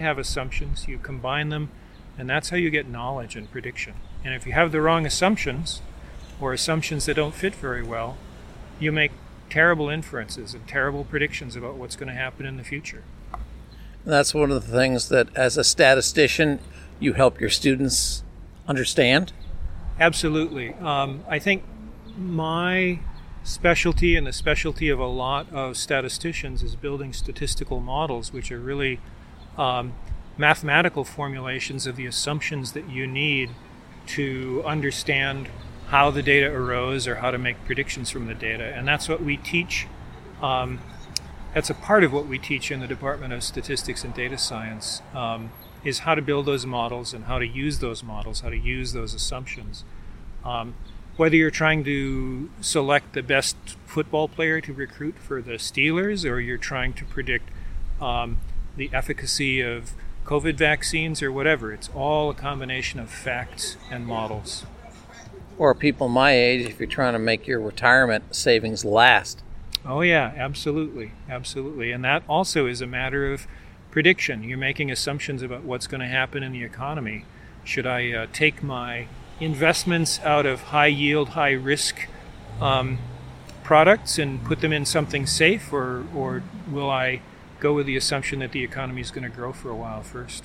have assumptions, you combine them, and that's how you get knowledge and prediction. And if you have the wrong assumptions, or assumptions that don't fit very well, you make terrible inferences and terrible predictions about what's going to happen in the future. That's one of the things that, as a statistician, you help your students understand? Absolutely. I think my specialty and the specialty of a lot of statisticians is building statistical models, which are really mathematical formulations of the assumptions that you need to understand how the data arose or how to make predictions from the data. And that's what we teach. That's a part of what we teach in the Department of Statistics and Data Science, is how to build those models and how to use those models, how to use those assumptions. Whether you're trying to select the best football player to recruit for the Steelers, or you're trying to predict the efficacy of COVID vaccines or whatever, it's all a combination of facts and models. Or people my age, if you're trying to make your retirement savings last. Oh yeah, absolutely, absolutely. And that also is a matter of prediction. You're making assumptions about what's going to happen in the economy. Should I take my investments out of high yield, high risk products and put them in something safe, or will I go with the assumption that the economy is going to grow for a while first?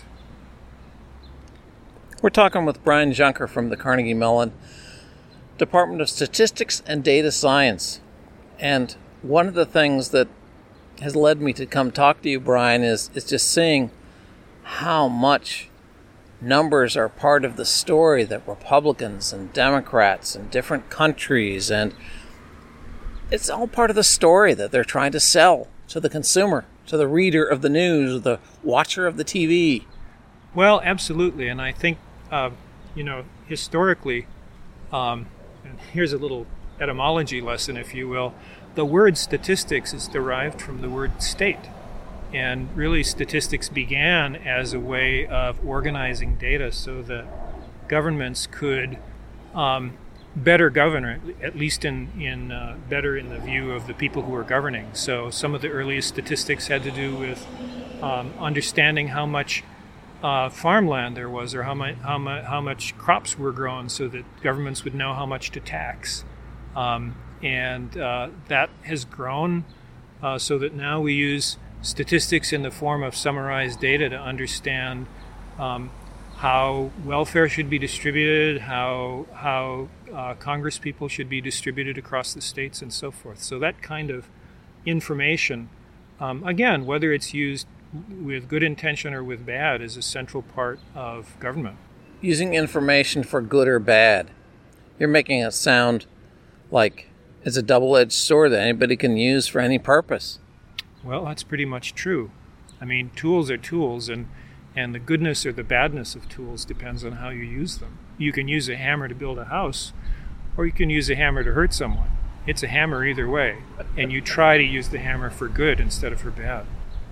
We're talking with Brian Junker from the Carnegie Mellon Department of Statistics and Data Science. And one of the things that has led me to come talk to you, Brian, is just seeing how much numbers are part of the story that Republicans and Democrats and different countries, and it's all part of the story that they're trying to sell to the consumer, to the reader of the news, the watcher of the TV. Well, absolutely. And I think, historically, and here's a little etymology lesson, if you will, the word statistics is derived from the word state. And really, statistics began as a way of organizing data so that governments could better govern, at least better in the view of the people who were governing. So some of the earliest statistics had to do with understanding how much farmland there was, or how much crops were grown, so that governments would know how much to tax. And that has grown so that now we use statistics in the form of summarized data to understand how welfare should be distributed, how Congress people should be distributed across the states, and so forth. So that kind of information, again, whether it's used with good intention or with bad, is a central part of government. Using information for good or bad, you're making it sound like it's a double-edged sword that anybody can use for any purpose. Well, that's pretty much true. I mean, tools are tools, and the goodness or the badness of tools depends on how you use them. You can use a hammer to build a house, or you can use a hammer to hurt someone. It's a hammer either way, and you try to use the hammer for good instead of for bad.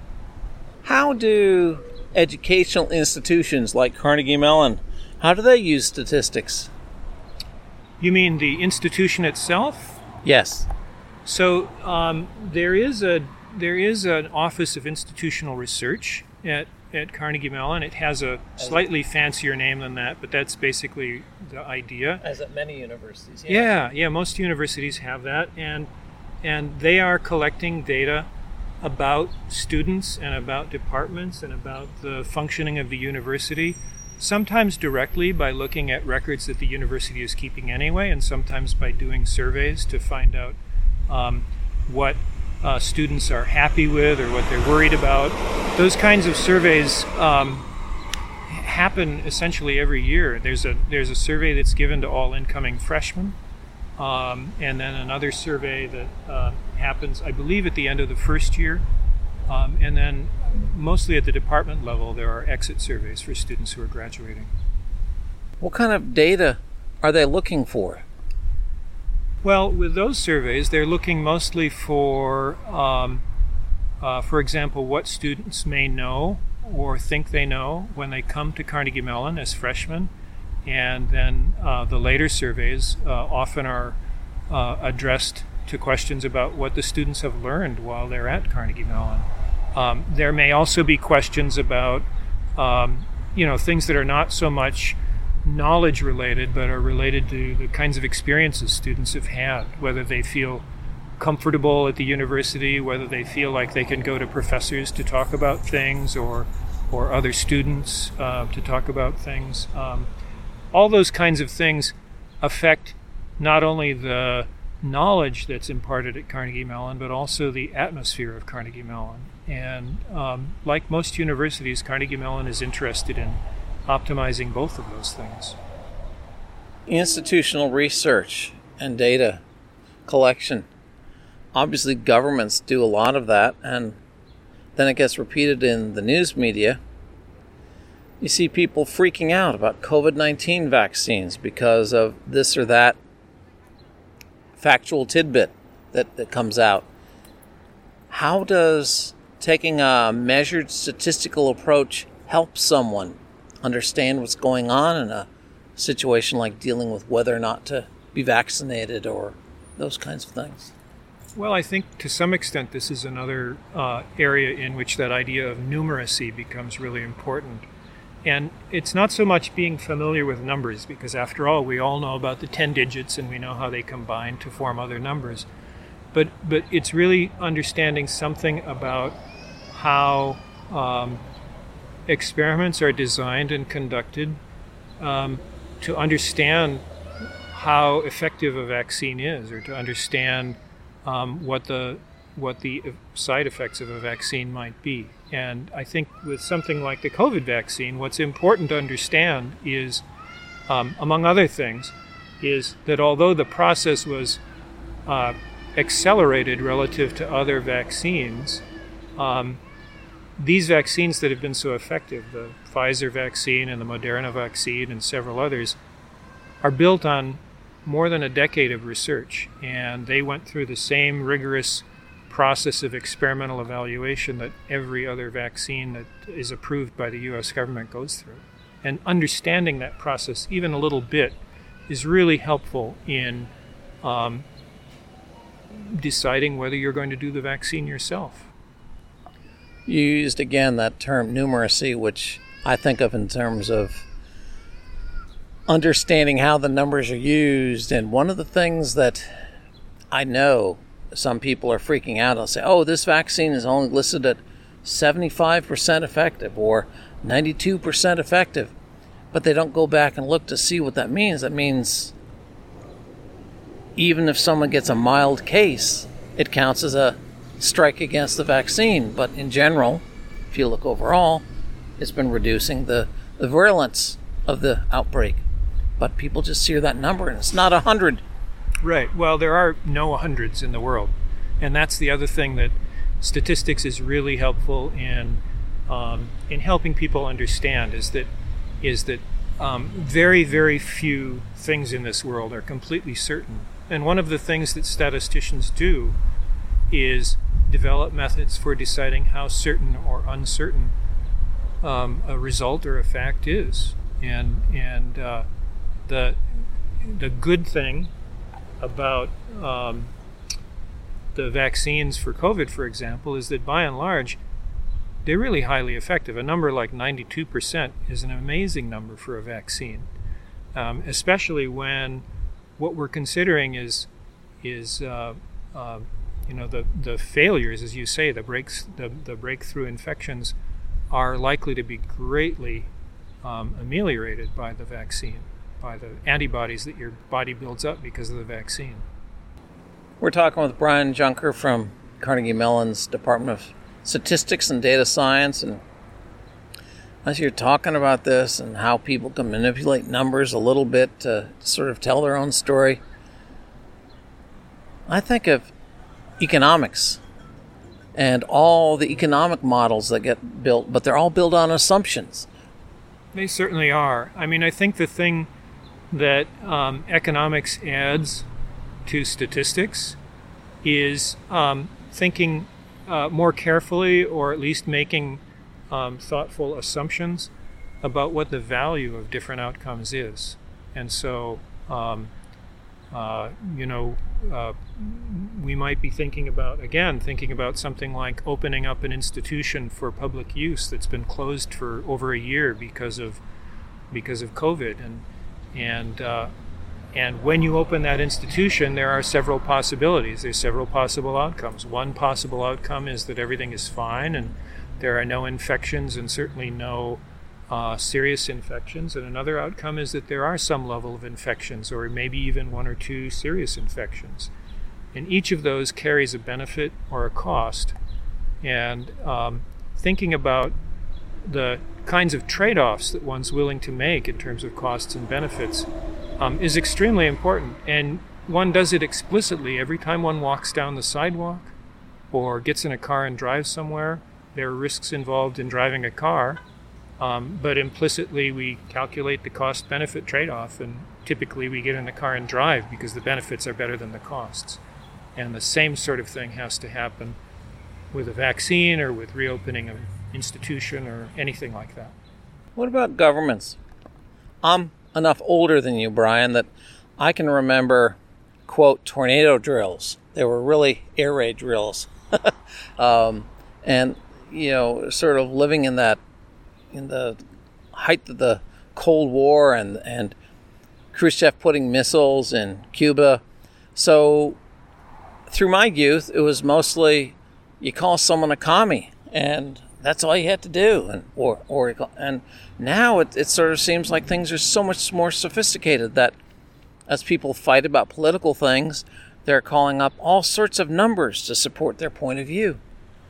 How do educational institutions like Carnegie Mellon, how do they use statistics? You mean the institution itself? Yes. So there is an Office of Institutional Research at Carnegie Mellon. It has a slightly fancier name than that, but that's basically the idea. As at many universities. Yeah, most universities have that, and they are collecting data about students and about departments and about the functioning of the university, sometimes directly by looking at records that the university is keeping anyway, and sometimes by doing surveys to find out what students are happy with or what they're worried about. Those kinds of surveys happen essentially every year. There's a survey that's given to all incoming freshmen, and then another survey that happens, I believe, at the end of the first year. And then mostly at the department level, there are exit surveys for students who are graduating. What kind of data are they looking for? Well, with those surveys, they're looking mostly for example, what students may know or think they know when they come to Carnegie Mellon as freshmen. And then the later surveys often are addressed to questions about what the students have learned while they're at Carnegie Mellon. There may also be questions about things that are not so much knowledge related, but are related to the kinds of experiences students have had, whether they feel comfortable at the university, whether they feel like they can go to professors to talk about things or other students to talk about things. All those kinds of things affect not only the knowledge that's imparted at Carnegie Mellon, but also the atmosphere of Carnegie Mellon. And like most universities, Carnegie Mellon is interested in optimizing both of those things. Institutional research and data collection. Obviously, governments do a lot of that, and then it gets repeated in the news media. You see people freaking out about COVID-19 vaccines because of this or that factual tidbit that comes out. How does taking a measured statistical approach help someone understand what's going on in a situation like dealing with whether or not to be vaccinated or those kinds of things? Well, I think to some extent this is another area in which that idea of numeracy becomes really important. And it's not so much being familiar with numbers, because after all, we all know about the 10 digits and we know how they combine to form other numbers. But it's really understanding something about how experiments are designed and conducted to understand how effective a vaccine is, or to understand what the side effects of a vaccine might be. And I think with something like the COVID vaccine, what's important to understand is, among other things, is that although the process was accelerated relative to other vaccines, these vaccines that have been so effective, the Pfizer vaccine and the Moderna vaccine and several others, are built on more than a decade of research, and they went through the same rigorous process of experimental evaluation that every other vaccine that is approved by the U.S. government goes through. And understanding that process even a little bit is really helpful in deciding whether you're going to do the vaccine yourself. You used again that term numeracy, which I think of in terms of understanding how the numbers are used. And one of the things that I know some people are freaking out, they'll say, oh, this vaccine is only listed at 75% effective or 92% effective, but they don't go back and look to see what that means. That means even if someone gets a mild case, it counts as a strike against the vaccine. But in general, if you look overall, it's been reducing the virulence of the outbreak. But people just hear that number and it's not 100. Right. Well, there are no hundreds in the world. And that's the other thing that statistics is really helpful in helping people understand, is that very, very few things in this world are completely certain. And one of the things that statisticians do is develop methods for deciding how certain or uncertain a result or a fact is. And the good thing about the vaccines for COVID, for example, is that by and large, they're really highly effective. A number like 92% is an amazing number for a vaccine, especially when what we're considering is the failures, as you say, the breakthrough infections are likely to be greatly ameliorated by the vaccine, by the antibodies that your body builds up because of the vaccine. We're talking with Brian Junker from Carnegie Mellon's Department of Statistics and Data Science, and as you're talking about this and how people can manipulate numbers a little bit to sort of tell their own story, I think of economics and all the economic models that get built, but they're all built on assumptions. They certainly are. I mean, I think the thing that economics adds to statistics is thinking more carefully, or at least making thoughtful assumptions about what the value of different outcomes is. And so You know, we might be thinking about something like opening up an institution for public use that's been closed for over a year because of COVID, and when you open that institution, there are several possibilities. There's several possible outcomes. One possible outcome is that everything is fine and there are no infections and certainly no serious infections. And another outcome is that there are some level of infections, or maybe even one or two serious infections. And each of those carries a benefit or a cost. And thinking about the kinds of trade-offs that one's willing to make in terms of costs and benefits is extremely important. And one does it explicitly every time one walks down the sidewalk or gets in a car and drives somewhere. There are risks involved in driving a car, but implicitly we calculate the cost-benefit trade-off, and typically we get in the car and drive because the benefits are better than the costs. And the same sort of thing has to happen with a vaccine or with reopening an institution or anything like that. What about governments? I'm enough older than you, Brian, that I can remember, quote, tornado drills. They were really air raid drills. And, you know, sort of living in the height of the Cold War and Khrushchev putting missiles in Cuba. So through my youth, it was mostly you call someone a commie, and that's all you had to do. And now it sort of seems like things are so much more sophisticated that as people fight about political things, they're calling up all sorts of numbers to support their point of view.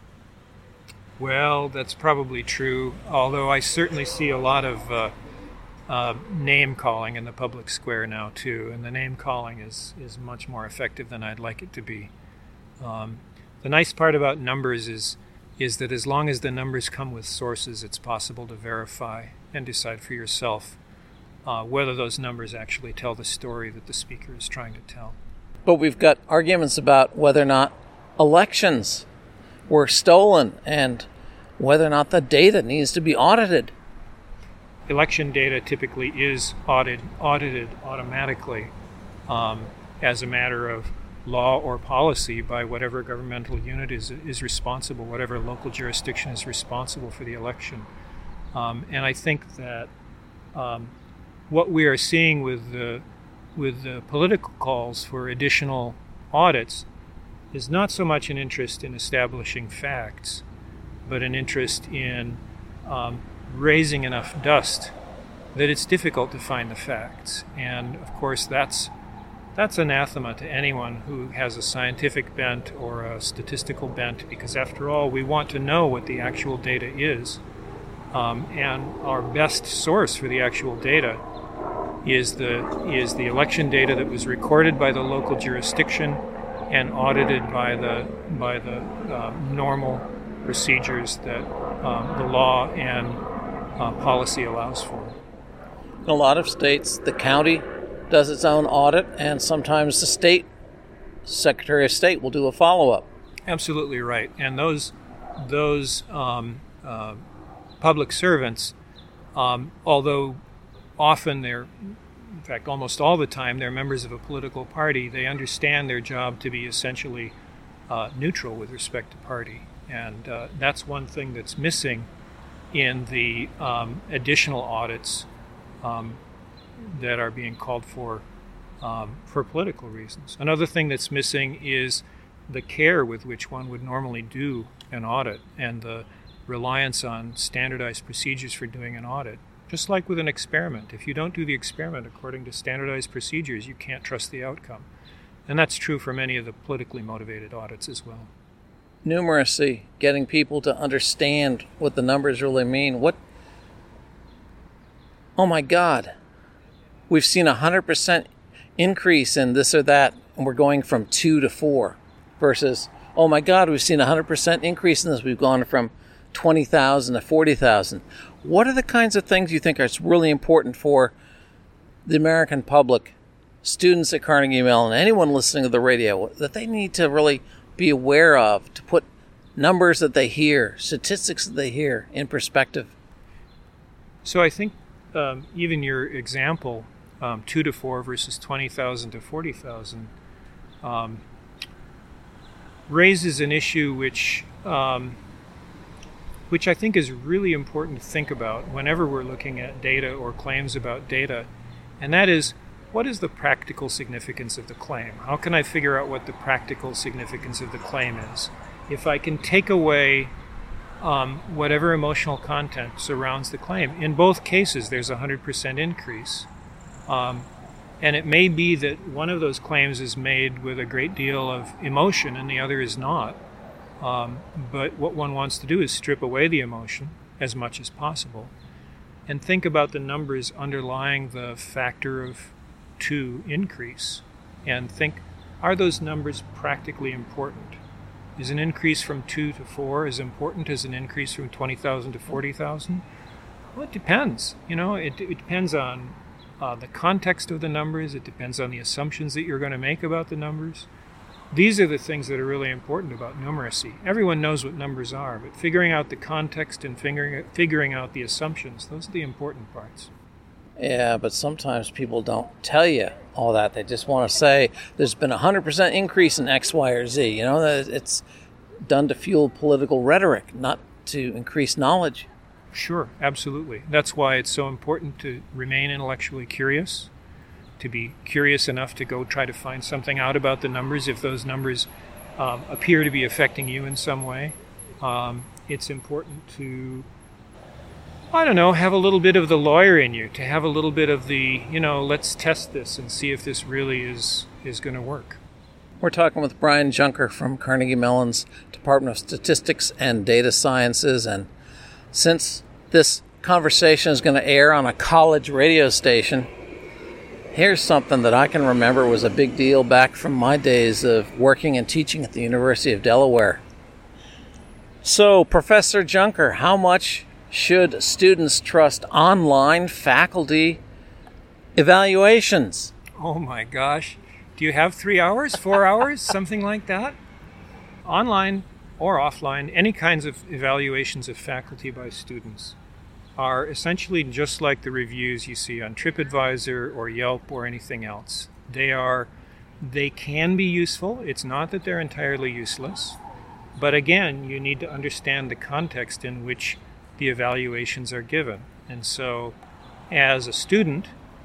Well, that's probably true, although I certainly see a lot of name calling in the public square now too, and the name calling is much more effective than I'd like it to be. The nice part about numbers is that as long as the numbers come with sources, it's possible to verify and decide for yourself whether those numbers actually tell the story that the speaker is trying to tell. But we've got arguments about whether or not elections were stolen and whether or not the data needs to be audited. Election data typically is audited automatically as a matter of law or policy by whatever governmental unit is responsible, whatever local jurisdiction is responsible for the election. And I think that what we are seeing with the political calls for additional audits is not so much an interest in establishing facts, but an interest in raising enough dust that it's difficult to find the facts. And of course, that's anathema to anyone who has a scientific bent or a statistical bent, because after all, we want to know what the actual data is. And our best source for the actual data is the election data that was recorded by the local jurisdiction and audited by the normal procedures that the law and policy allows for. In a lot of states, the county does its own audit, and sometimes the state Secretary of State will do a follow-up. Absolutely right. And those public servants, although often in fact almost all the time, they're members of a political party, they understand their job to be essentially neutral with respect to party. And that's one thing that's missing in the additional audits that are being called for political reasons. Another thing that's missing is the care with which one would normally do an audit and the reliance on standardized procedures for doing an audit. Just like with an experiment. If you don't do the experiment according to standardized procedures, you can't trust the outcome. And that's true for many of the politically motivated audits as well. Numeracy, getting people to understand what the numbers really mean. Oh my God, we've seen 100% increase in this or that, and we're going from 2 to 4, versus, oh my God, we've seen 100% increase in this, we've gone from 20,000 to 40,000. What are the kinds of things you think are really important for the American public, students at Carnegie Mellon, anyone listening to the radio, that they need to really be aware of to put numbers that they hear, statistics that they hear in perspective? So I think even your example 2 to 4 versus 20,000 to 40,000, raises an issue which I think is really important to think about whenever we're looking at data or claims about data, and that is, what is the practical significance of the claim? How can I figure out what the practical significance of the claim is? If I can take away whatever emotional content surrounds the claim, in both cases there's a 100% increase. And it may be that one of those claims is made with a great deal of emotion and the other is not. But what one wants to do is strip away the emotion as much as possible and think about the numbers underlying the factor of 2 increase and think, are those numbers practically important? Is an increase from 2 to 4 as important as an increase from 20,000 to 40,000? Well, it depends. It depends on the context of the numbers. It depends on the assumptions that you're going to make about the numbers. These are the things that are really important about numeracy. Everyone knows what numbers are, but figuring out the context and figuring out the assumptions, those are the important parts. Yeah, but sometimes people don't tell you all that. They just want to say there's been a 100% increase in X, Y, or Z. It's done to fuel political rhetoric, not to increase knowledge. Sure, absolutely. That's why it's so important to remain intellectually curious, to be curious enough to go try to find something out about the numbers if those numbers appear to be affecting you in some way. It's important to, have a little bit of the lawyer in you, to have a little bit of the, let's test this and see if this really is going to work. We're talking with Brian Junker from Carnegie Mellon's Department of Statistics and Data Sciences, and since this conversation is going to air on a college radio station, here's something that I can remember was a big deal back from my days of working and teaching at the University of Delaware. So, Professor Junker, how much should students trust online faculty evaluations? Oh my gosh. Do you have 3 hours, 4 hours, something like that? Online or offline, any kinds of evaluations of faculty by students are essentially just like the reviews you see on TripAdvisor or Yelp or anything else. They can be useful. It's not that they're entirely useless. But again, you need to understand the context in which the evaluations are given. And so, as a student,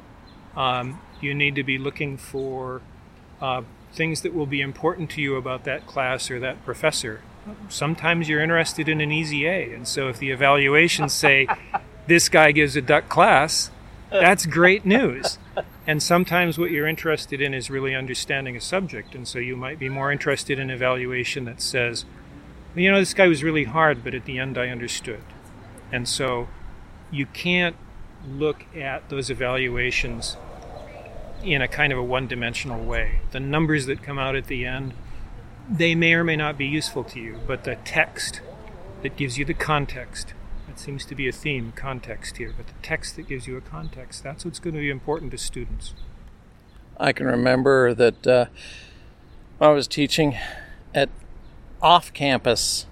you need to be looking for things that will be important to you about that class or that professor. Sometimes you're interested in an easy A, and so if the evaluations say, this guy gives a duck class, that's great news. And sometimes what you're interested in is really understanding a subject, and so you might be more interested in an evaluation that says, this guy was really hard, but at the end I understood. And so you can't look at those evaluations in a kind of a one-dimensional way. The numbers that come out at the end, they may or may not be useful to you, but the text that gives you the context, that seems to be a theme, context here, but the text that gives you a context, that's what's going to be important to students. I can remember that when I was teaching at off-campus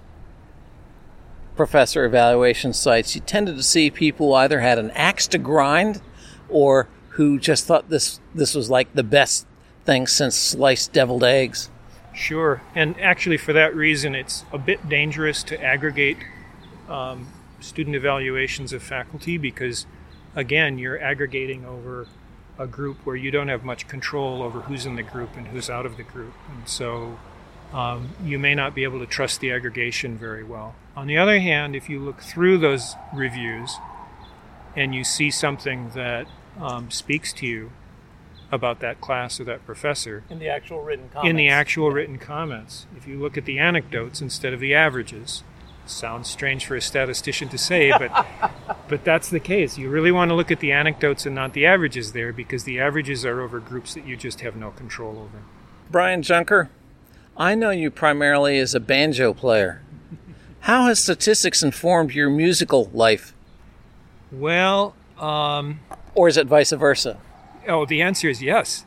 professor evaluation sites, you tended to see people who either had an axe to grind or who just thought this was like the best thing since sliced deviled eggs. Sure, and actually for that reason it's a bit dangerous to aggregate student evaluations of faculty because, again, you're aggregating over a group where you don't have much control over who's in the group and who's out of the group. And so you may not be able to trust the aggregation very well. On the other hand, if you look through those reviews and you see something that speaks to you about that class or that professor. In the actual written comments. If you look at the anecdotes instead of the averages. Sounds strange for a statistician to say, but that's the case. You really want to look at the anecdotes and not the averages there because the averages are over groups that you just have no control over. Brian Junker, I know you primarily as a banjo player. How has statistics informed your musical life? Well, or is it vice versa? Oh, the answer is yes.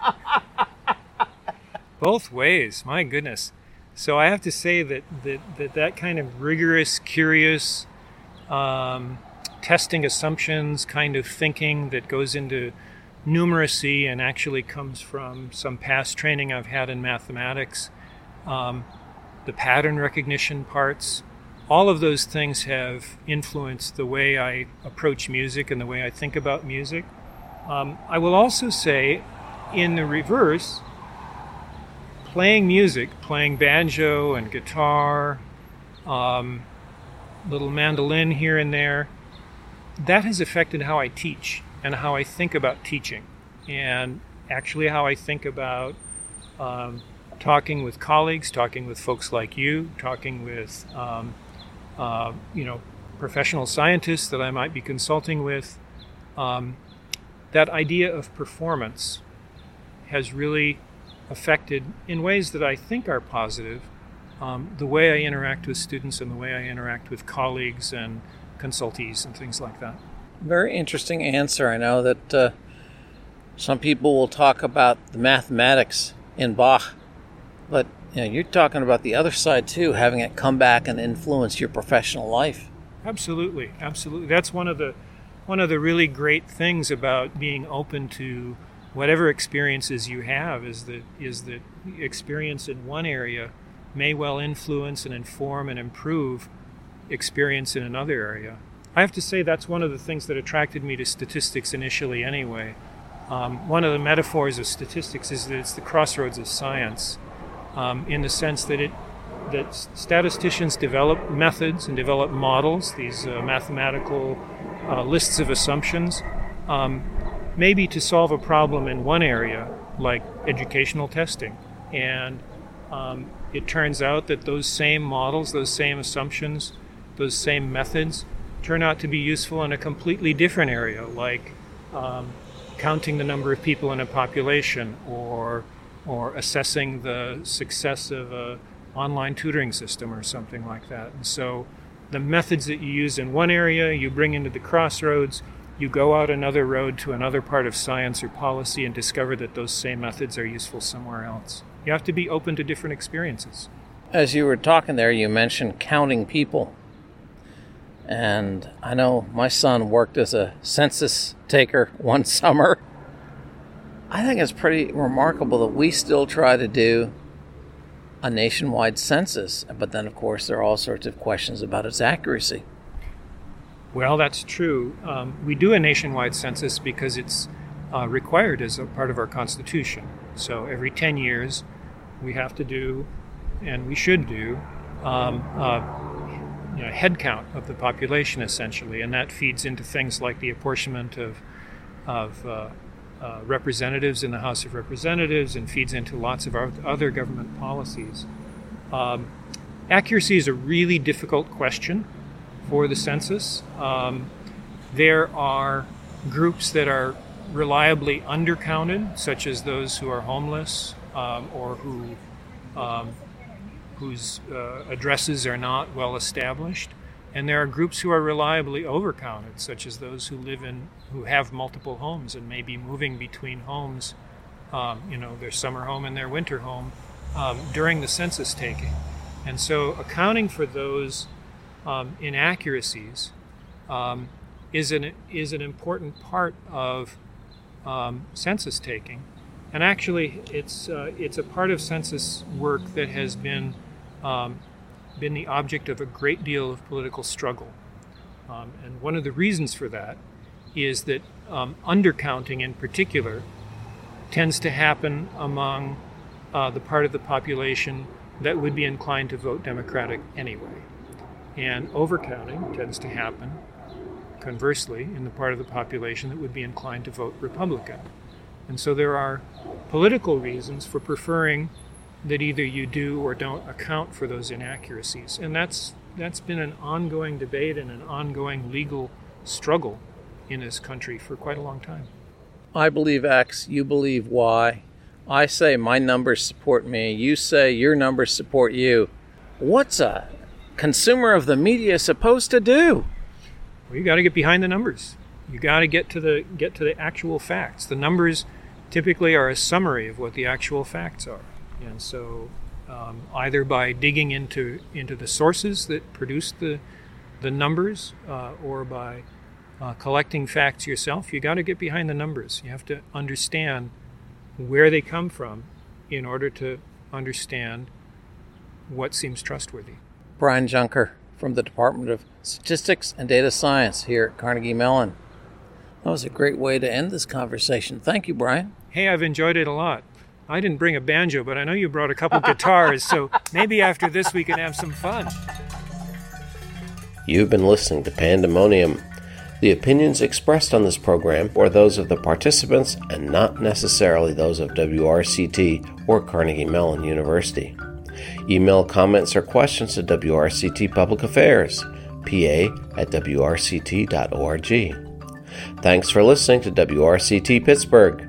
Both ways, my goodness. So I have to say that kind of rigorous, curious, testing assumptions kind of thinking that goes into numeracy and actually comes from some past training I've had in mathematics. The pattern recognition parts, all of those things have influenced the way I approach music and the way I think about music. I will also say, in the reverse, playing music, playing banjo and guitar, little mandolin here and there, that has affected how I teach and how I think about teaching, and actually how I think about talking with colleagues, talking with folks like you, talking with professional scientists that I might be consulting with. That idea of performance has really affected, in ways that I think are positive, the way I interact with students and the way I interact with colleagues and consultees and things like that. Very interesting answer. I know that some people will talk about the mathematics in Bach, but you're talking about the other side too, having it come back and influence your professional life. Absolutely. That's one of the really great things about being open to whatever experiences you have, is that experience in one area may well influence and inform and improve experience in another area. I have to say that's one of the things that attracted me to statistics initially anyway. One of the metaphors of statistics is that it's the crossroads of science, in the sense that statisticians develop methods and develop models, these mathematical lists of assumptions, maybe to solve a problem in one area, like educational testing. And it turns out that those same models, those same assumptions, those same methods turn out to be useful in a completely different area, like counting the number of people in a population, or assessing the success of an online tutoring system or something like that. And so the methods that you use in one area, you bring into the crossroads, you go out another road to another part of science or policy and discover that those same methods are useful somewhere else. You have to be open to different experiences. As you were talking there, you mentioned counting people. And I know my son worked as a census taker one summer. I think it's pretty remarkable that we still try to do a nationwide census, but then of course there are all sorts of questions about its accuracy. Well, that's true. We do a nationwide census because it's required as a part of our Constitution. So every 10 years we have to do, and we should do, head count of the population, essentially, and that feeds into things like the apportionment of representatives in the House of Representatives, and feeds into lots of other government policies. Accuracy is a really difficult question for the census. There are groups that are reliably undercounted, such as those who are homeless or whose addresses are not well established, and there are groups who are reliably overcounted, such as those who have multiple homes and may be moving between homes, their summer home and their winter home, during the census taking. And so accounting for those inaccuracies is an important part of census taking. And actually, it's a part of census work that has been the object of a great deal of political struggle. And one of the reasons for that is that undercounting in particular tends to happen among the part of the population that would be inclined to vote Democratic anyway. And overcounting tends to happen, conversely, in the part of the population that would be inclined to vote Republican. And so there are political reasons for preferring that either you do or don't account for those inaccuracies. And that's been an ongoing debate and an ongoing legal struggle in this country for quite a long time. I believe X, you believe Y. I say my numbers support me, you say your numbers support you. What's a consumer of the media supposed to do? Well, you got to get behind the numbers. You got to get to the actual facts. The numbers typically are a summary of what the actual facts are. And so either by digging into the sources that produce the numbers, or by collecting facts yourself, you got to get behind the numbers. You have to understand where they come from in order to understand what seems trustworthy. Brian Junker from the Department of Statistics and Data Science here at Carnegie Mellon. That was a great way to end this conversation. Thank you, Brian. Hey, I've enjoyed it a lot. I didn't bring a banjo, but I know you brought a couple guitars, so maybe after this we can have some fun. You've been listening to Pandemonium. The opinions expressed on this program are those of the participants and not necessarily those of WRCT or Carnegie Mellon University. Email comments or questions to WRCT Public Affairs, pa@wrct.org. Thanks for listening to WRCT Pittsburgh.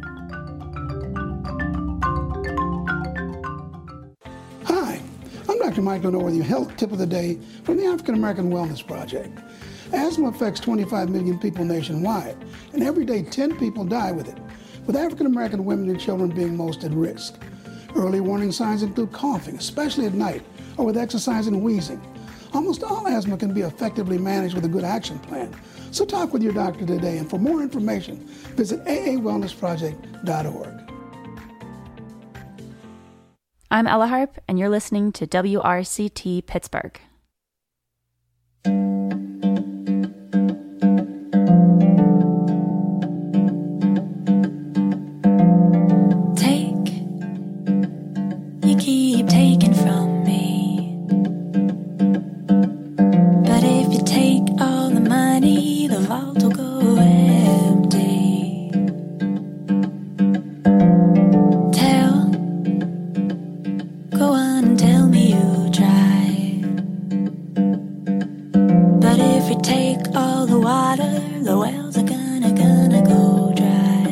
Hi, I'm Dr. Michael Noor with your health tip of the day from the African American Wellness Project. Asthma affects 25 million people nationwide, and every day 10 people die with it, with African American women and children being most at risk. Early warning signs include coughing, especially at night, or with exercise and wheezing. Almost all asthma can be effectively managed with a good action plan. So talk with your doctor today, and for more information, visit aawellnessproject.org. I'm Ella Harp, and you're listening to WRCT Pittsburgh. Keep taking from me, but if you take all the money, the vault will go empty. Go on and tell me you tried, but if you take all the water, the wells are gonna go dry.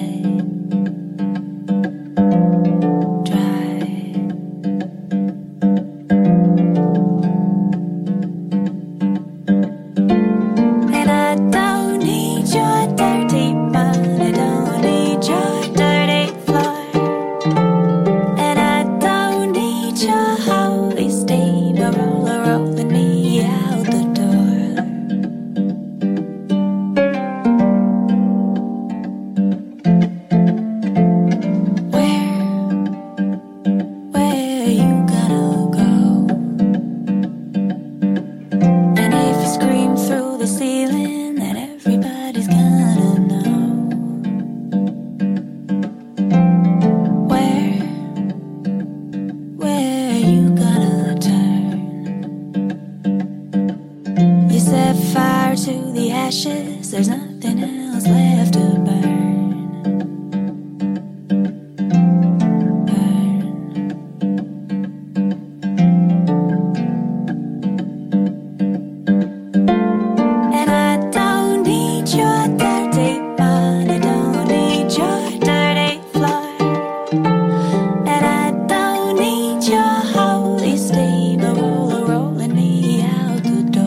There's nothing else left to burn. And I don't need your dirty money, don't need your dirty floor, and I don't need your holy steamroller rolling me out the door.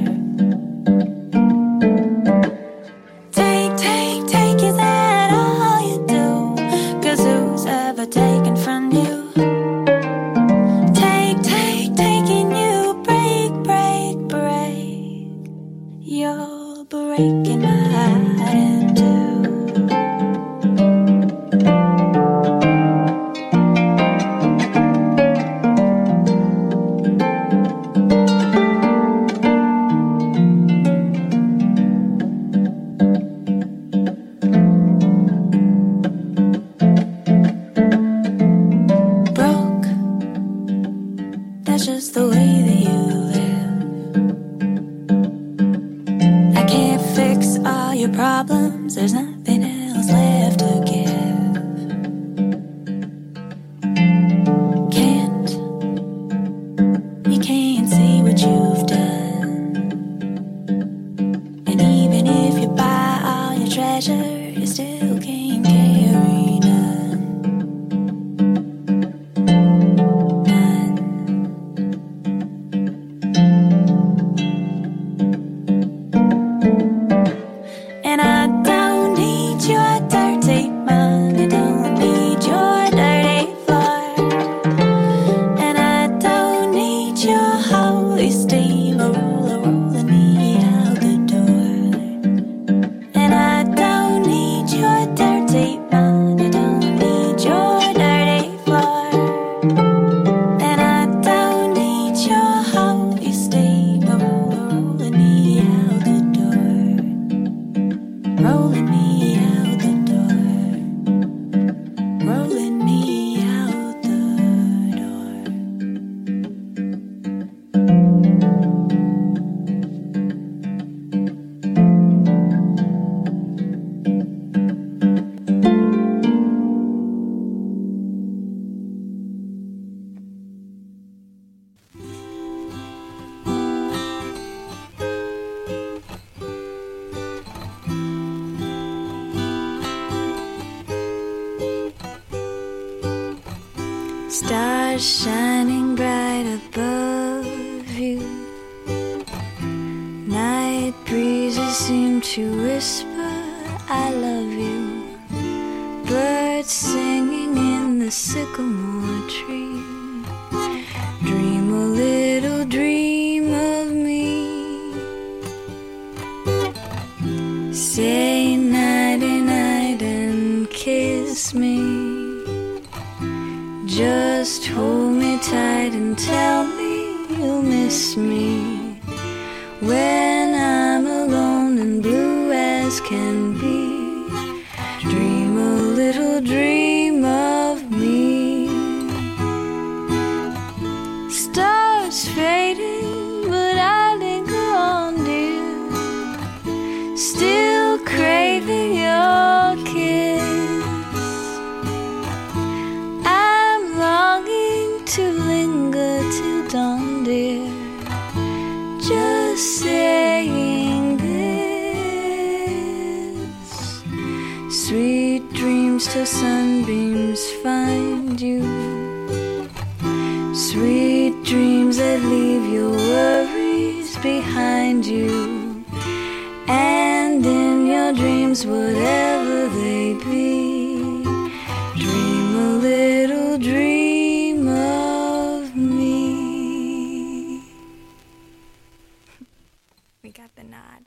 Take, is that all you do? 'Cause who's ever taken from you? Taking you break. You're breaking my heart in two. That's just the way that you live. I can't fix all your problems, there's nothing else left to give. You can't see what you've done. And even if you buy all your treasure, you still can't carry none. And I don't need your dirty money, don't need your dirty floor, and I don't need your holy steamroller rolling me out the door. rolling me out the door, rolling me out the door. Stars shining bright above you. Night breezes seem to whisper, I love you. Birds singing in the sycamore tree. Dream a little dream of me. Say nighty night and kiss me. Just hold me tight and tell me you'll miss me when I'm alone and blue as can be. Dream a little dream of me. Stars fading, but I linger on, dear, still craving your kiss. To linger till dawn, dear, just saying this. Sweet dreams till sunbeams find you. Sweet dreams that leave your worries behind you. And in your dreams, whatever they be, dream a little dream of me. We got the nod.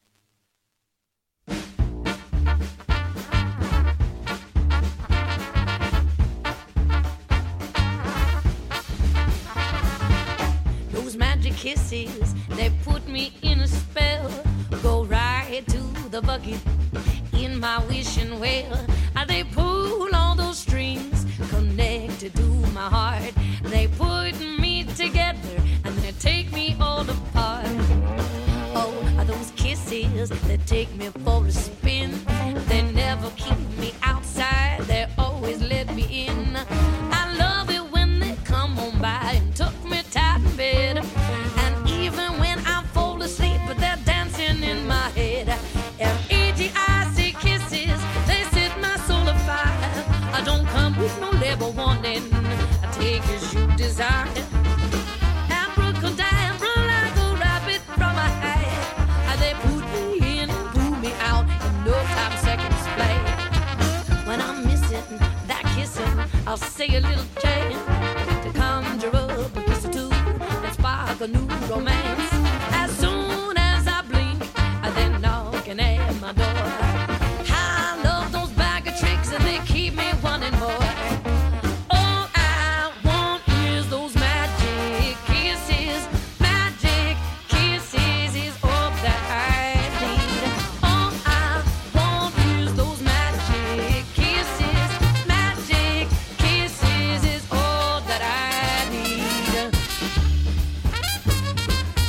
Those magic kisses, they put me in a spell. Go right to the bucket in my wishing well. They pull all those strings connected to my heart. They put me together and then they take me all apart. Oh, those kisses that take me for a spin. They never keep me outside, they always let me in. I love it when they come on by and tuck me tight in bed. And even when I fall asleep, but they're dancing in my head. F-E-G-I-C kisses, they set my soul afire. I don't come with no label warning, I take as you desire. Abracadabra like a rabbit from a hat. They put me in and pull me out in no time seconds flat. When I'm missing that kissing, I'll say a little chant to conjure up a kiss or two and spark a new romance. As soon as I blink, they're knocking at my door. I love those bag of tricks and they keep me wanting more. All I want is those magic kisses. Magic kisses is all that I need. All I want is those magic kisses. Magic kisses is all that I need.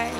right.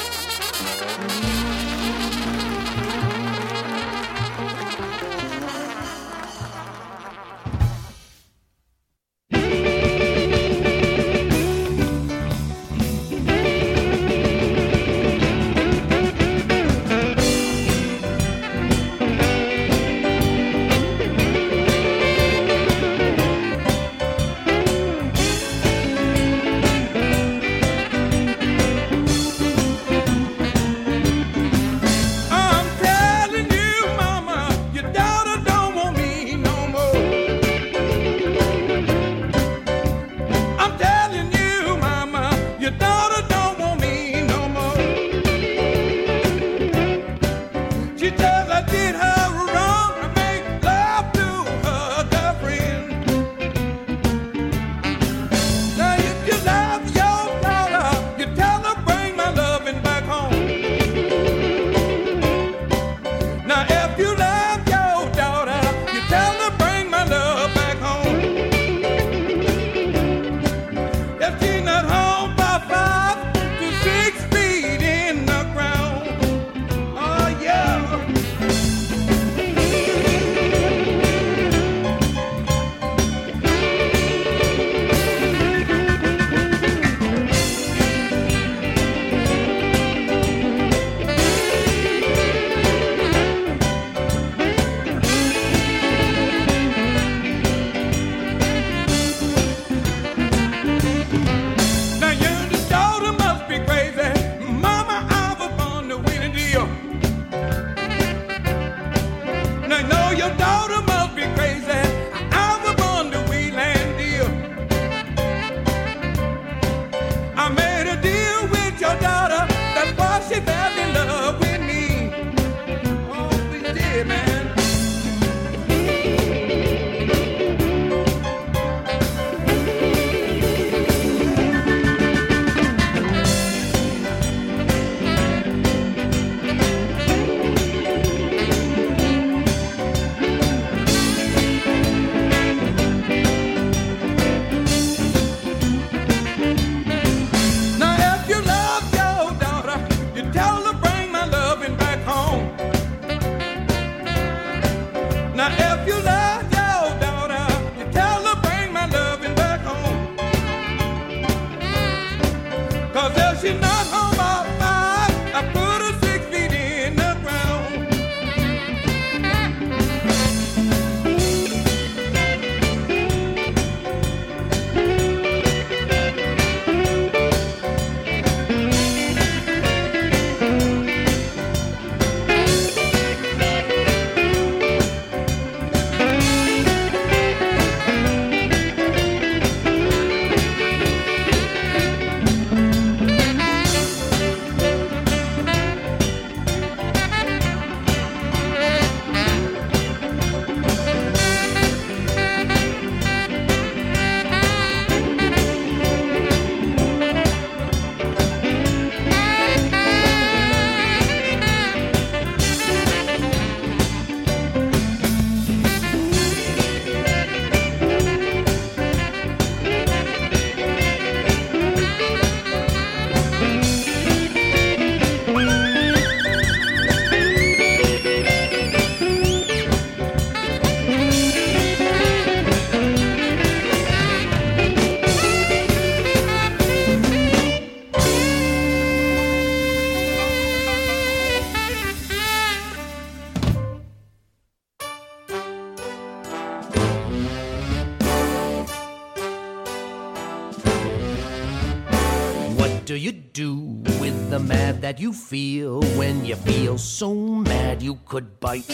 do you do with the mad that you feel when you feel so mad you could bite?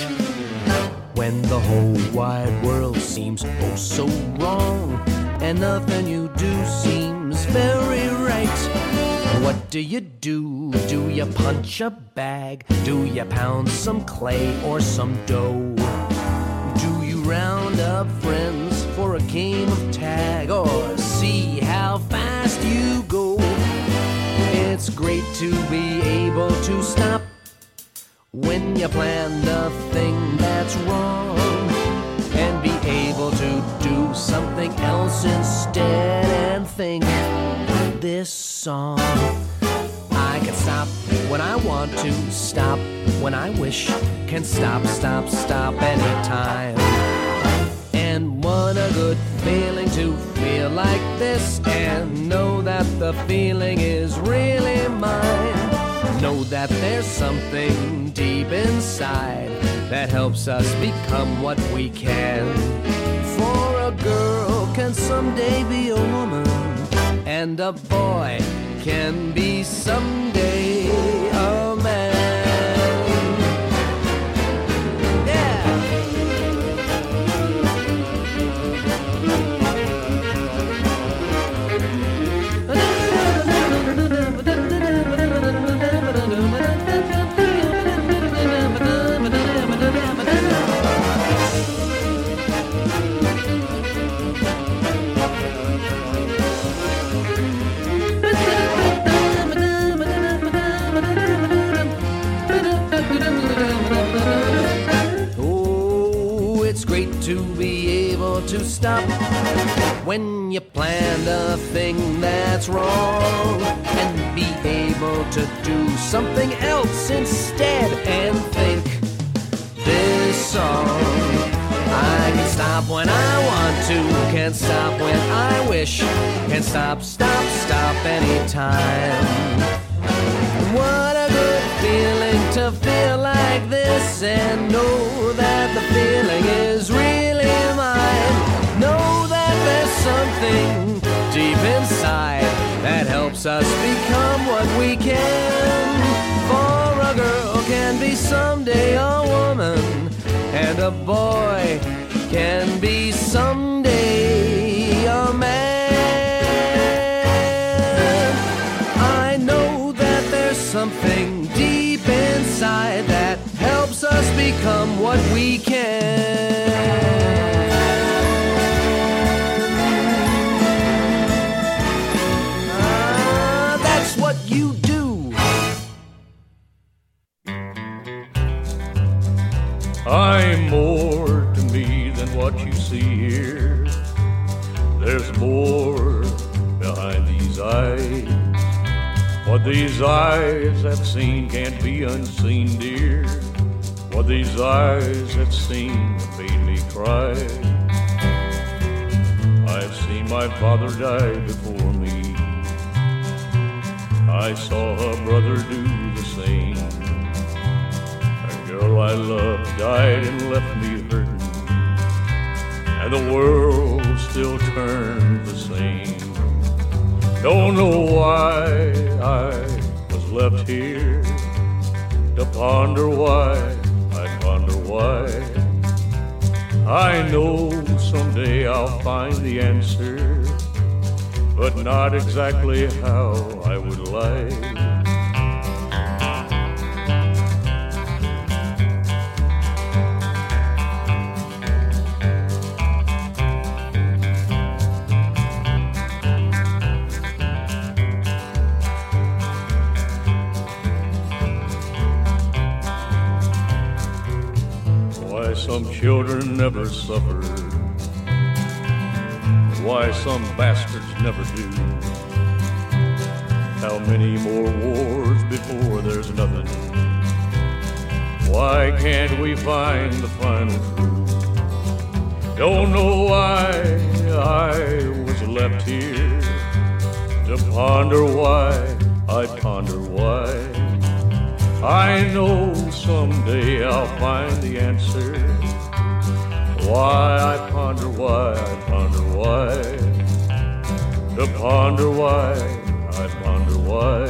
When the whole wide world seems oh so wrong and nothing you do seems very right. What do you do? Do you punch a bag? Do you pound some clay or some dough? Do you round up friends for a game of tag or see how fast you go? It's great to be able to stop when you plan the thing that's wrong and be able to do something else instead and think this song I can when I want to, stop when I wish, can stop, stop, stop anytime. And what a good feeling to feel like this and know that the feeling is really mine. Know that there's something deep inside that helps us become what we can. For a girl can someday be a woman, and a boy can be someday a man. To be able to stop when you planned a thing that's wrong, and be able to do something else instead and think this song. I can stop when I want to, can stop when I wish, can stop, stop, stop anytime. What a good feeling to feel like this and know that the feeling is really mine. Know that there's something deep inside that helps us become what we can. For a girl can be someday a woman, and a boy can be someday a man. I know that there's something deep inside that helps us become what we can. That's what you do. I'm more to me than what you see here. There's more behind these eyes. What these eyes have seen can't be unseen, dear. What these eyes have seen made me cry. I've seen my father die before me. I saw a brother do the same. A girl I loved died and left me hurting, and the world still turned the same. Don't know why I was left here to ponder why, I ponder why. I know someday I'll find the answer, but not exactly how I would like. Some children never suffer, why some bastards never do. How many more wars before there's nothing? Why can't we find the final truth? Don't know why I was left here to ponder why, I ponder why. I know someday I'll find the answer. Why I ponder why, I ponder why. To ponder why, I ponder why.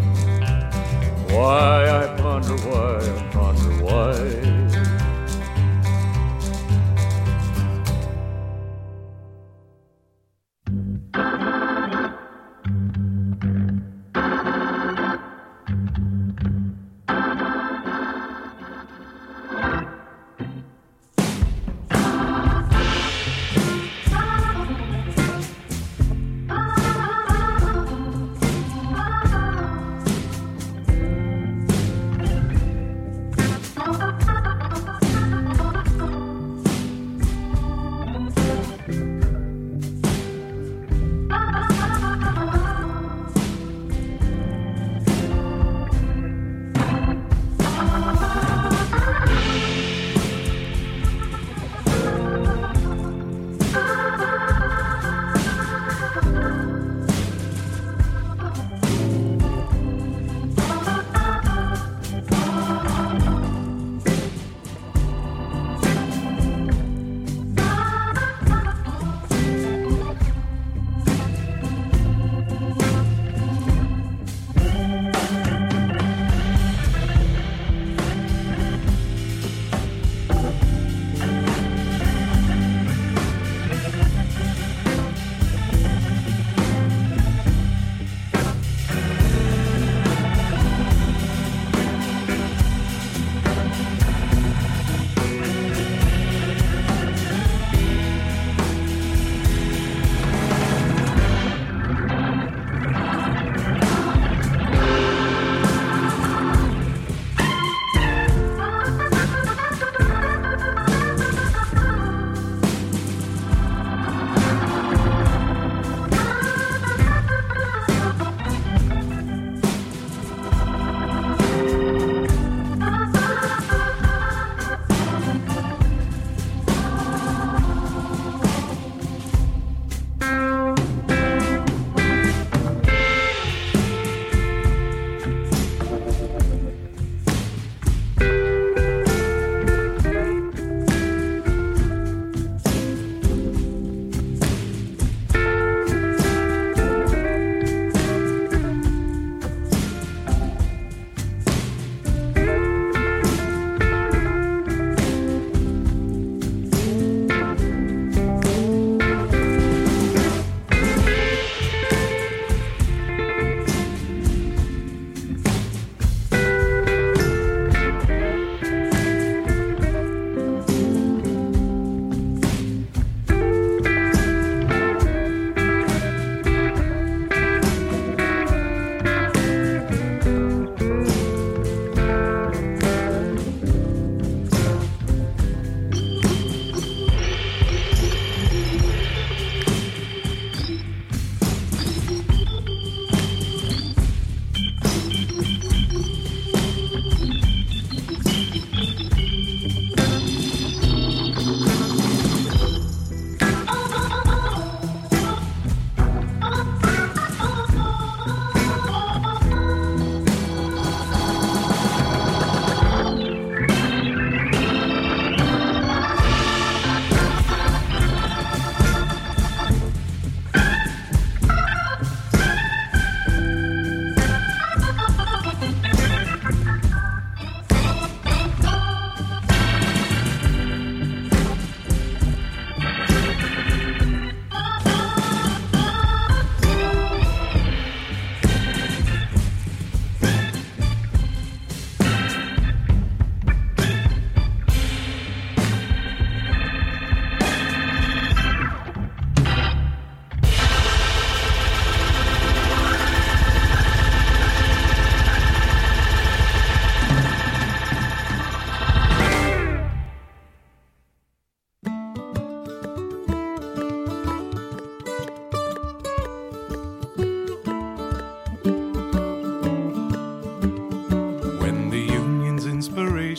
Why I ponder why, I ponder why.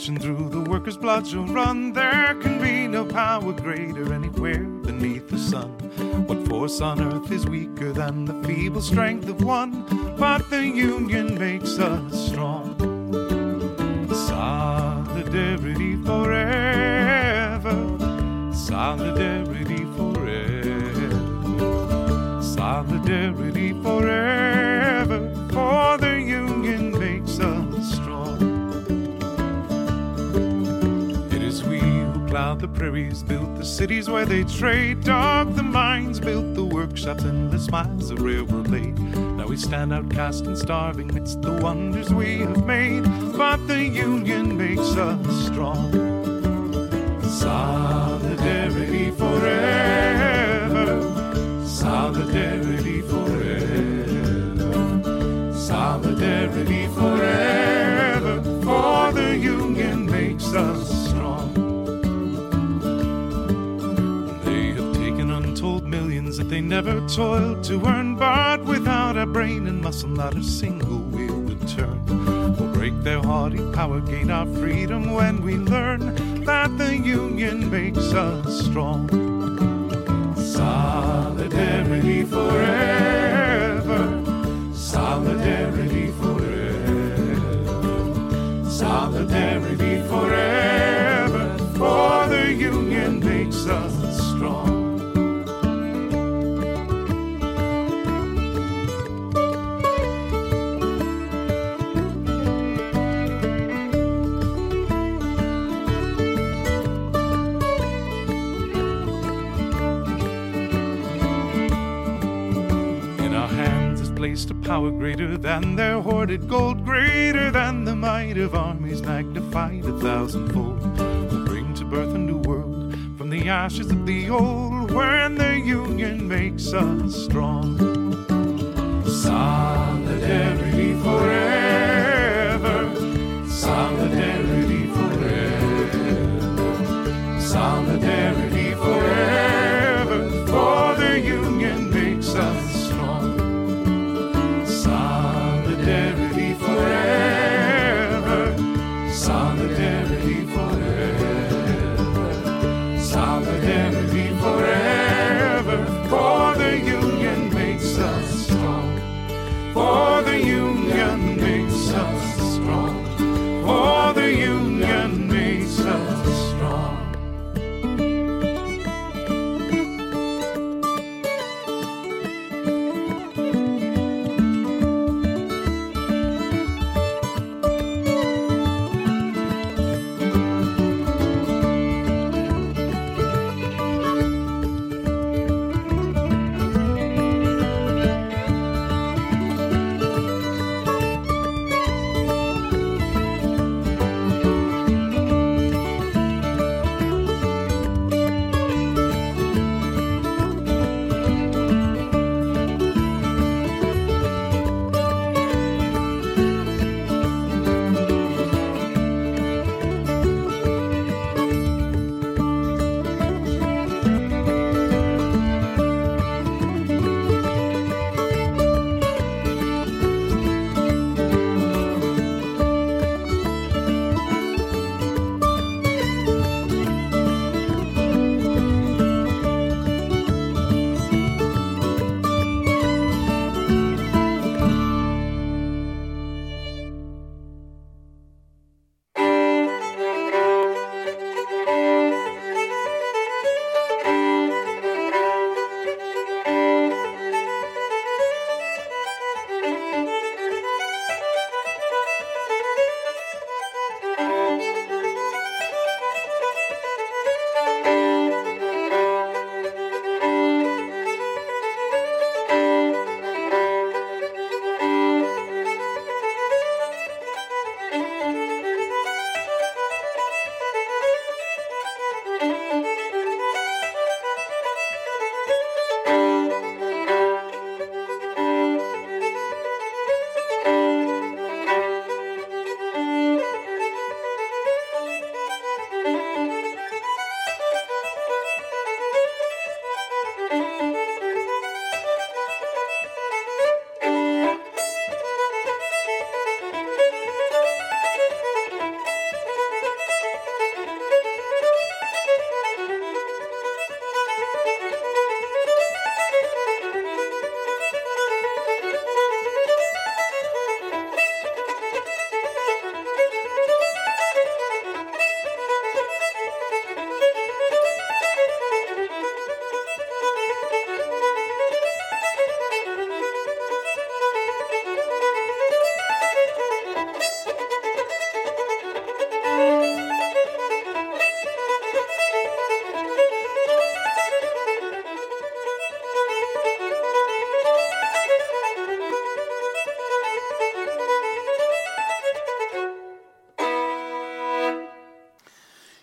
nation through the workers' blood shall run. There can be no power greater anywhere beneath the sun. What force on earth is weaker than the feeble strength of one? But the union makes us strong. Solidarity forever. Solidarity forever. Solidarity forever. For the union makes us strong. It is we who plowed the prairies, built the cities where they trade, dug the mines, built the workshops, endless miles of railroad laid. Now we stand outcast and starving midst the wonders we have made, but the union makes us strong. Solidarity forever. Solidarity forever. Solidarity forever. For the union makes us strong. They have taken untold millions that they never toiled to earn, but without a brain and muscle not a single wheel would turn. We'll break their haughty power, gain our freedom when we learn that the union makes us strong. Solidarity forever. Solidarity forever. Solidarity forever. For the union makes us strong. Placed a power greater than their hoarded gold, greater than the might of armies magnified 1,000-fold. We'll bring to birth a new world from the ashes of the old, when the union makes us strong. Solidarity forever. Solidarity forever. Solidarity forever. For the union makes us strong. Solidarity forever. Solidarity forever. Solidarity forever. For the union makes us strong. For the union makes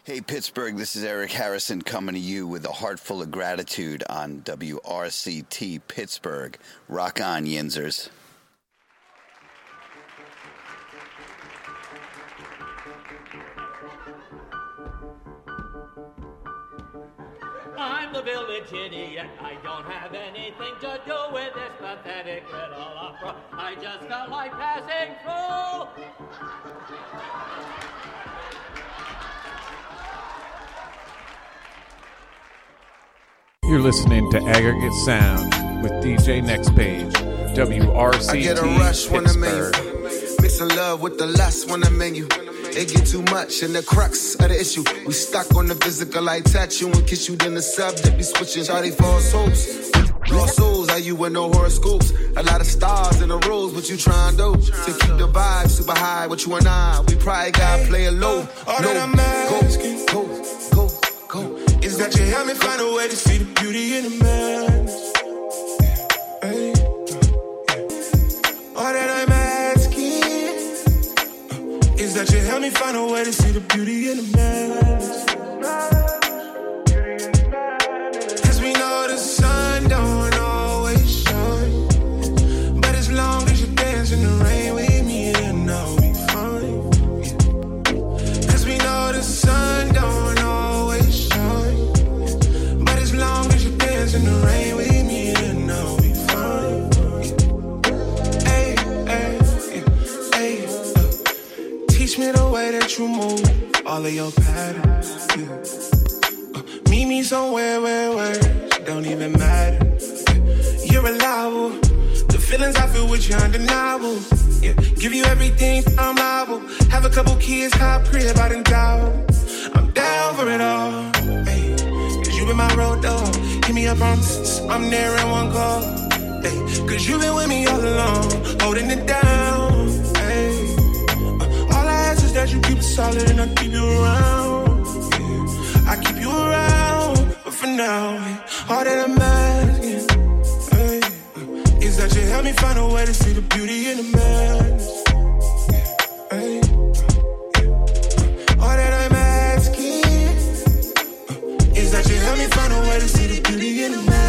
Hey, Pittsburgh, this is Eric Harrison coming to you with a heart full of gratitude on WRCT Pittsburgh. Rock on, Yinzers. I'm the village idiot. I don't have anything to do with this pathetic little opera. I just felt like passing through. You're listening to Aggregate Sound with DJ Next Page, WRCT I get a rush when I'm in you. Mixing love with the lust when I'm in you. It get too much and the crux of the issue. We stuck on the physical, I touch you and kiss you, then the subject be switching. Shawty false hopes. Lost souls, are you with no horoscopes? A lot of stars in the rows, what you trying to do? To keep the vibe super high, what you and I, we probably gotta play it low. All that I'm asking, go. Is that you help me find a way to see the beauty in a man. Hey. All that I'm asking is that you help me find a way to see the beauty in a man. Cause we know the sun don't always shine, but as long as you dance in the rain with me, then I'll be fine. Cause we know the sun don't always shine, as long as you dance in the rain with me, then I'll be fine. Hey, teach me the way that you move, all of your patterns. Yeah. Meet me somewhere where words don't even matter. You're reliable. The feelings I feel with you undeniable. Yeah. Give you everything, I'm liable. Have a couple kids, high crib, I done doubt. I'm down for it all. You been my road dog. Hit me up, I'm there in one call. Hey, cause you been with me all along, holding it down. Hey, all I ask is that you keep it solid and I keep you around. Yeah, I keep you around, but for now, all that I'm asking, hey, is that you help me find a way to see the beauty in the man. Hey, all that I'm asking is that you help me find a way to see the beauty in the man.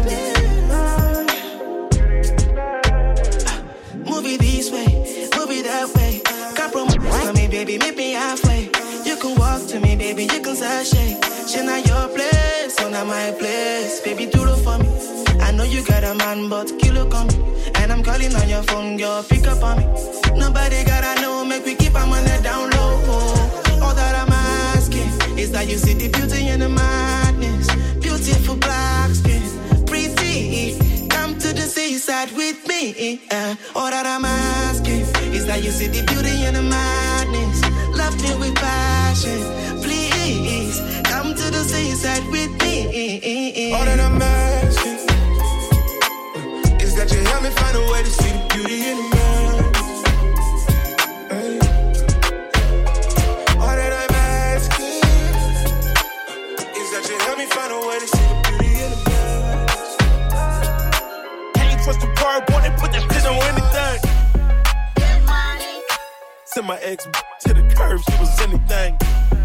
Move it this way, move it that way. Got promise for me, baby, meet me halfway. You can walk to me, baby, you can sashay. She not your place, so not my place. Baby, do it for me. I know you got a man, but kilo coming. And I'm calling on your phone, girl, pick up on me. Nobody gotta know, make we keep our money down low. All that I'm asking is that you see the beauty in the madness. Beautiful black skin, pretty. Come to the seaside with me. All that I'm asking is that you see the beauty in the madness. Love me with passion, please. Come to the seaside with me. All that I'm asking is that you help me find a way to see the beauty in the man. Find a way to see the beauty in the man. Can't trust the word, boy, they put that shit on anything. Send my ex to the curb, she was anything.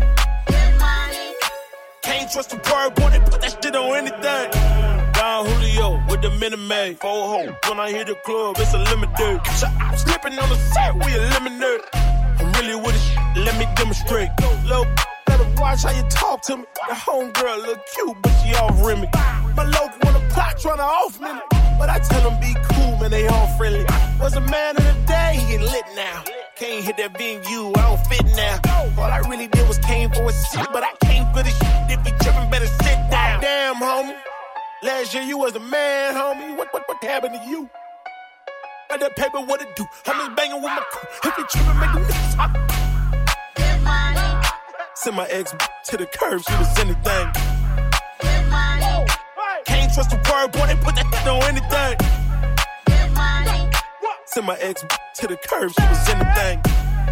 Can't trust the word, boy, they put that shit on anything. Don Julio with the Minute 4 hoes. When I hit the club, it's a limited. So I'm slipping on the set, we eliminate. I'm really with it, let me demonstrate. Low. Watch how you talk to me. The homegirl look cute, but she offering me. My local wanna plot, tryna off me. But I tell them be cool, man, they all friendly. Was a man of the day, he get lit now. Can't hit that being you, I don't fit now. All I really did was came for a shit, but I came for the shit. If you trippin', better sit down. Damn, homie. Last year you was a man, homie. What happened to you? Got that paper, what it do? I'm just banging with my crew. If you trippin', make them niggas hot. Send my ex to the curb, she was anything. Can't trust the word, boy, they put that shit on anything. Send my ex to the curb, she was anything.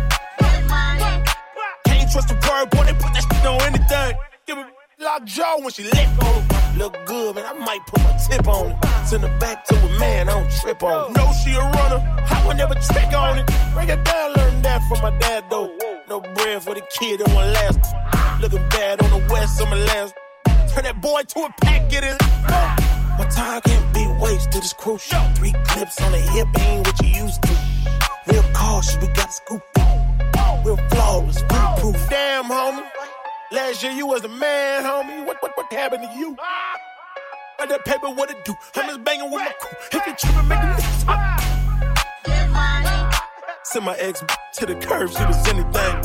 Can't trust the word, boy, they put that shit on anything. Give a lock jaw when she lit on it. Look good, man, I might put my tip on it. Send her back to a man, I don't trip on it. Know she a runner, I would never trick on it. Break it down, learn that from my dad, though. No bread for the kid that won't last. Looking bad on the west of my lands. Turn that boy to a pack, get it. My time can't be wasted, it's crucial. 3 clips on the hip, ain't what you used to. Real cautious, we got scoop. Real flawless, foolproof. Damn, homie. Last year you was the man, homie. What happened to you? Got that paper, what it do? I'm just banging with my crew. If you trippin', make the niggas hot. Send my ex to the curb, she was anything.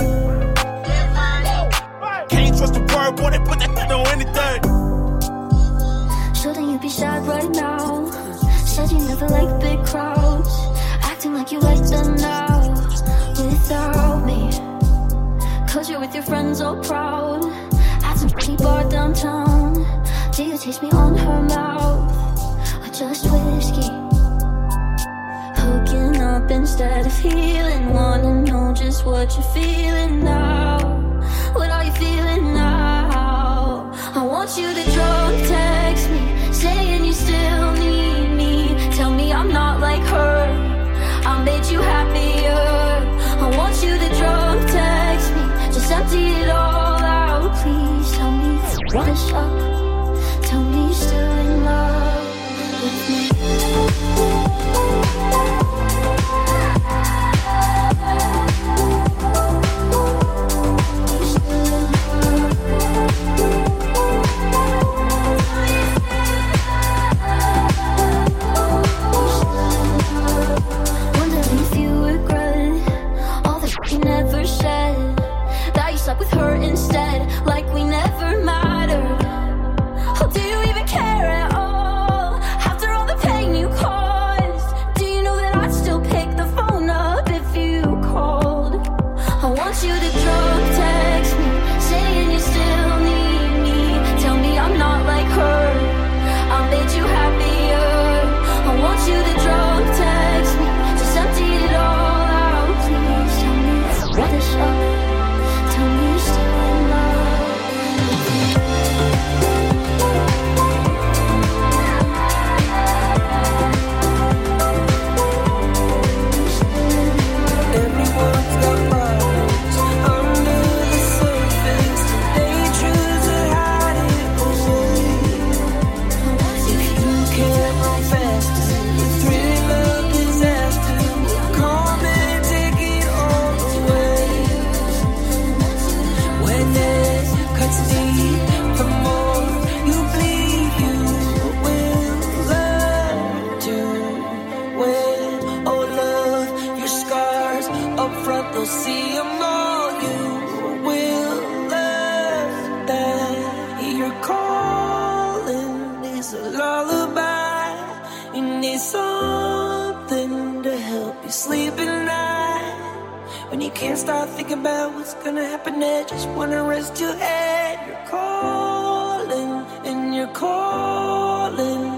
Can't trust the word, boy, they put that shit on anything. Shouldn't you be sad right now? Said you never like big crowds. Acting like you like them now. Without me, cause you're with your friends all proud. At some pretty bar downtown. Do you taste me on her mouth? Or just whiskey? Hooking up instead of healing. Wanna know just what you're feeling now. What are you feeling now? I want you to drunk text me, saying you still need me. Tell me I'm not like her, I made you happier. I want you to drunk text me, just empty it all out. Please tell me what's up. Tell me you're still in love with me. With her instead, like we never mattered. Oh, do you even care at all? After all the pain you caused, do you know that I'd still pick the phone up if you called? I want you to drunk text me, saying you still need me. Tell me I'm not like her, I made you happier. I want you to drunk text me, just empty it all out. Please tell me what's up. Can't stop thinking about what's gonna happen next. Just wanna rest your head. You're calling, and you're calling.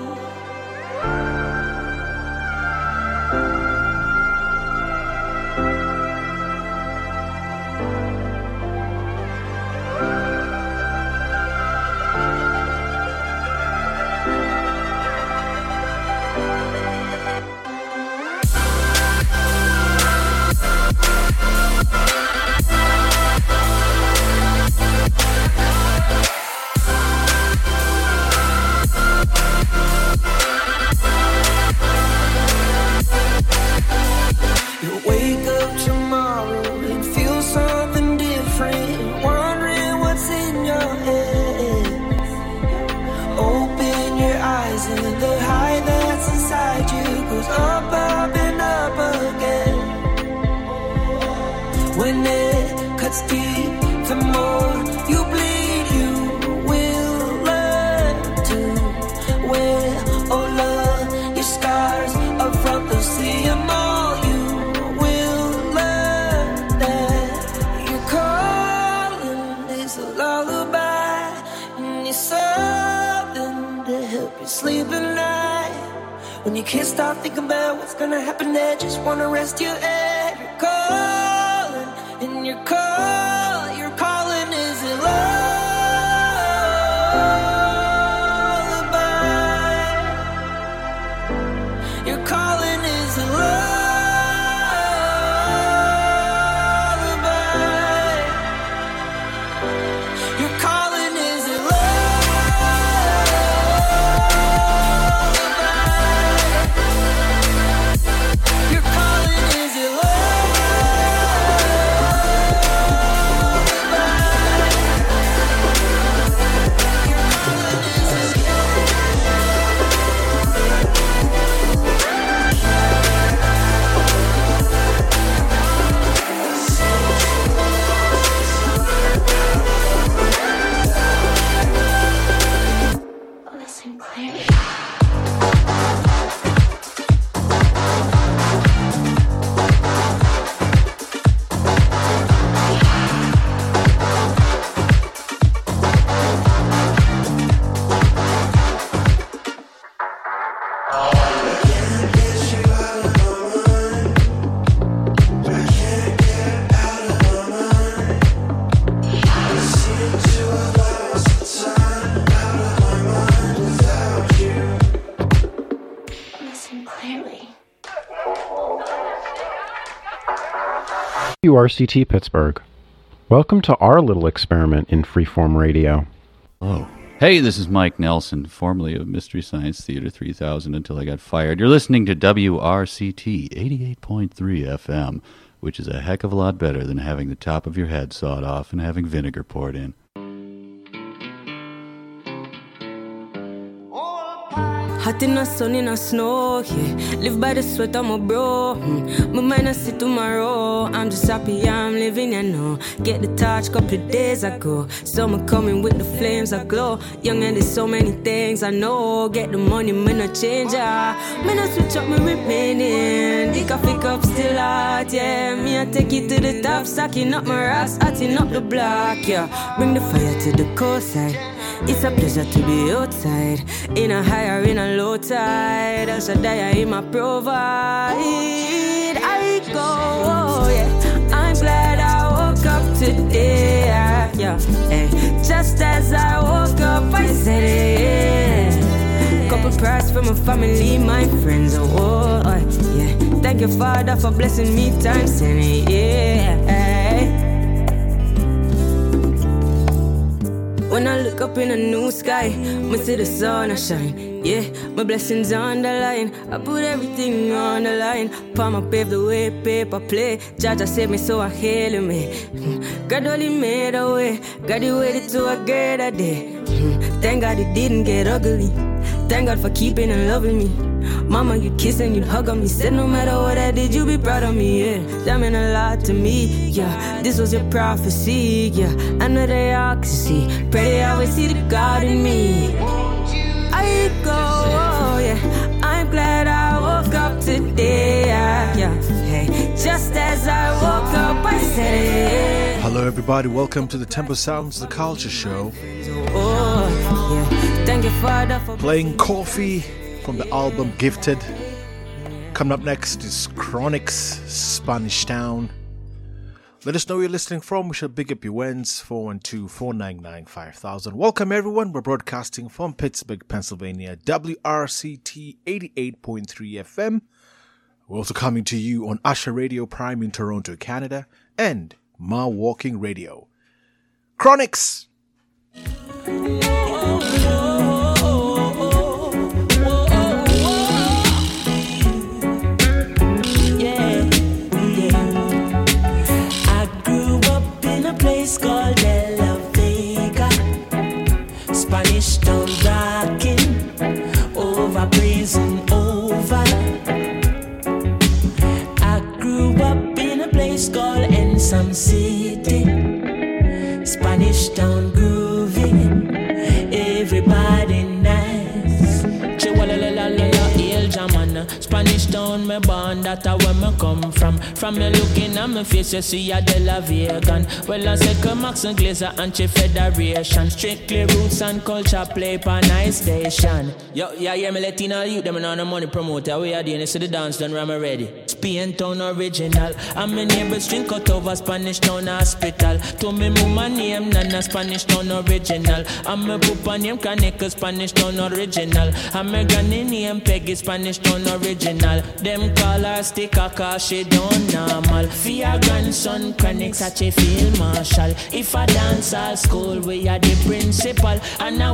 When you can't stop thinking about what's gonna happen next, just wanna rest your head. You're calling, and you're calling, is it lullaby? You're calling, is it lullaby? WRCT Pittsburgh. Welcome to our little experiment in freeform radio. Oh. Hey, this is Mike Nelson, formerly of Mystery Science Theater 3000 until I got fired. You're listening to WRCT 88.3 FM, which is a heck of a lot better than having the top of your head sawed off and having vinegar poured in. Hot in the sun, in the snow, yeah. Live by the sweat of my bro. My mind I see tomorrow. I'm just happy I'm living, you know. Get the torch couple of days ago. Summer coming with the flames I glow. Young and there's so many things I know. Get the money, me no change, me no switch up, me remaining. The coffee cup still hot, yeah. Me I take it to the top, stacking up my rocks, hotting up the block, yeah. Bring the fire to the coastside. It's a pleasure to be outside. In a high or in a low tide, El Shaddai in my provide. I go, oh, yeah. I'm glad I woke up today, yeah. Hey. Just as I woke up, I said it. Couple prayers for my family, my friends, oh, yeah. Thank you, Father, for blessing me times 10, yeah. When I look up in a new sky, I see the sun I shine. Yeah, my blessings on the line. I put everything on the line. Palm I pave the way, paper play. Jaja saved me, so I hail me. God only made a way. God he waited till I get a day. Thank God it didn't get ugly. Thank God for keeping and loving me. Mama, you kiss and you hug on me. Said no matter what I did, you be proud of me, yeah. That meant a lot to me, yeah. This was your prophecy, yeah. I know they all can see. Pray they always see the God in me. I go, oh, yeah. I'm glad I woke up today, yeah. Hey, just as I woke up, I said it. Hello, everybody. Welcome to the Temple Sounds, the Culture Show. Oh, yeah. Thank you, Father, for playing Coffee from the album Gifted. Coming up next is Chronix, Spanish Town. Let us know where you're listening from. We shall big up your wins. 412-499-5000. Welcome everyone. We're broadcasting from Pittsburgh, Pennsylvania, WRCT 88.3 FM. We're also coming to you on Asha Radio Prime in Toronto, Canada, and Ma Walking Radio. Chronix! Place called De La Vega, Spanish Town rocking, over prison over. I grew up in a place called Ensom City, Spanish Town grooving, everybody nice. Spanish Town, me born, that's where me come from. From me looking at my face, you see a De La Vegan. Well, I say Max and Glazer Anti-Federation. Strictly roots and culture play per nice station. Yo, yeah, me letting all you, them on the money promoter. We are doing this to the dance done, I'm ready. Spain Town original. And my neighbors drink out over Spanish Town Hospital. To me mama name, Nana Spanish Town original. And my papa name, Kaneka Spanish Town original. And my granny name, Peggy Spanish Town original. Them call her sticker cause she don't normal. For your grandson Chronix such a field marshal. If I dance all school we are the principal. And now